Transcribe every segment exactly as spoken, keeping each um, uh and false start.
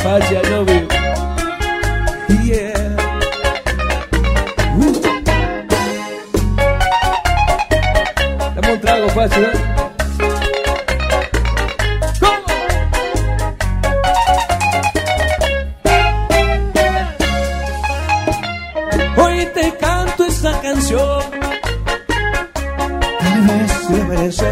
Pachi, I love you. Yeah. Uh. Dame un trago, Pachi, ¿eh? Hoy te canto esta canción, tal vez se merece.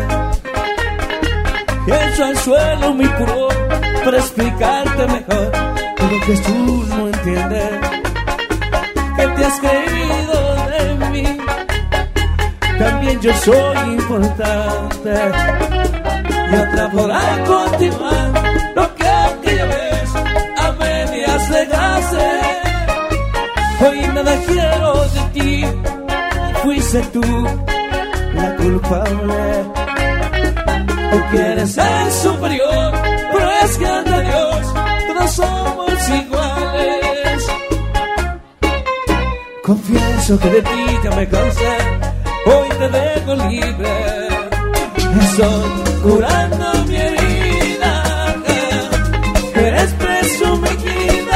Echo al suelo mi puro para explicarte mejor lo que tú no entiendes, que te has creído de mí. También yo soy importante y otra podrá continuar lo que aquella vez a medias dejaste. Hoy nada quiero de ti, fuiste tú la culpable. Tú quieres ser superior, pero es que ante Dios todos somos iguales. Confieso que de ti ya me cansé, hoy te dejo libre. Estoy curando mi herida, eres presumida.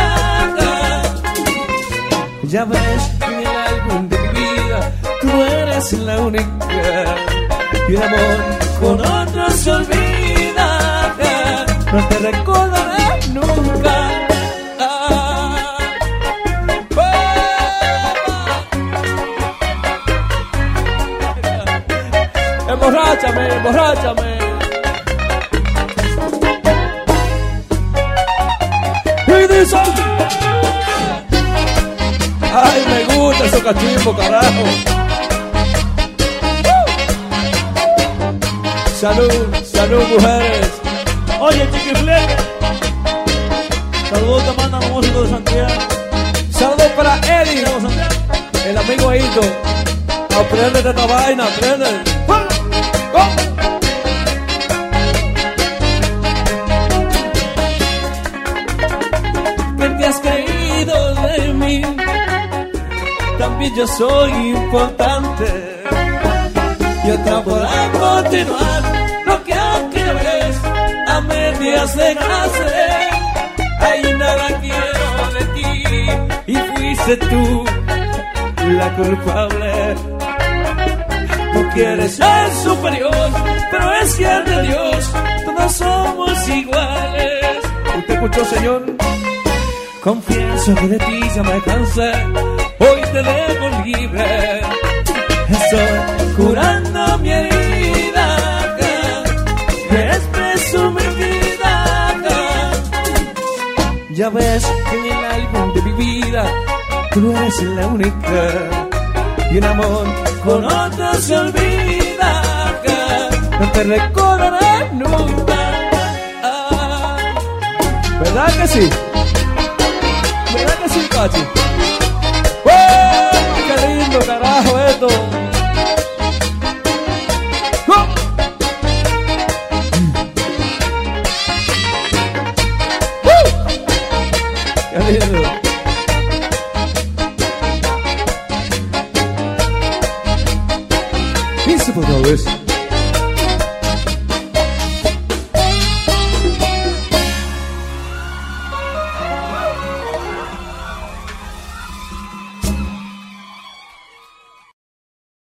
Ya ves que en algún de mi vida tú eres la única. Y el amor con otros se olvida, no te recordaré nunca. Ah, oh. Emborráchame, emborráchame. Y dice, ay, me gusta esos cachimbos, carajo. Salud, salud, mujeres. Oye, Chiquifleque, saludos te mandan los músicos de Santiago. Saludos para Eddie, el amigo Hito. Apréndete esta vaina, aprende. ¿Qué te has creído de mí? También yo soy importante. Y otra podrá continuar lo que aquella vez a medias dejaste. Ay, nada quiero de ti y fuiste tú la culpable. Tú quieres ser superior, pero es que ante Dios todos somos iguales. ¿Usted escuchó, señor? Confieso que de ti ya me cansé, hoy te dejo libre. Estoy curando mi herida, que es presumida. Ya ves que en el álbum de mi vida tú eres la única. Y un amor con otro se olvida, no te recordaré nunca. Ah, ¿verdad que sí? ¿Verdad que sí, Pachi? ¡Oh, qué lindo, carajo, esto! Isso, por talvez.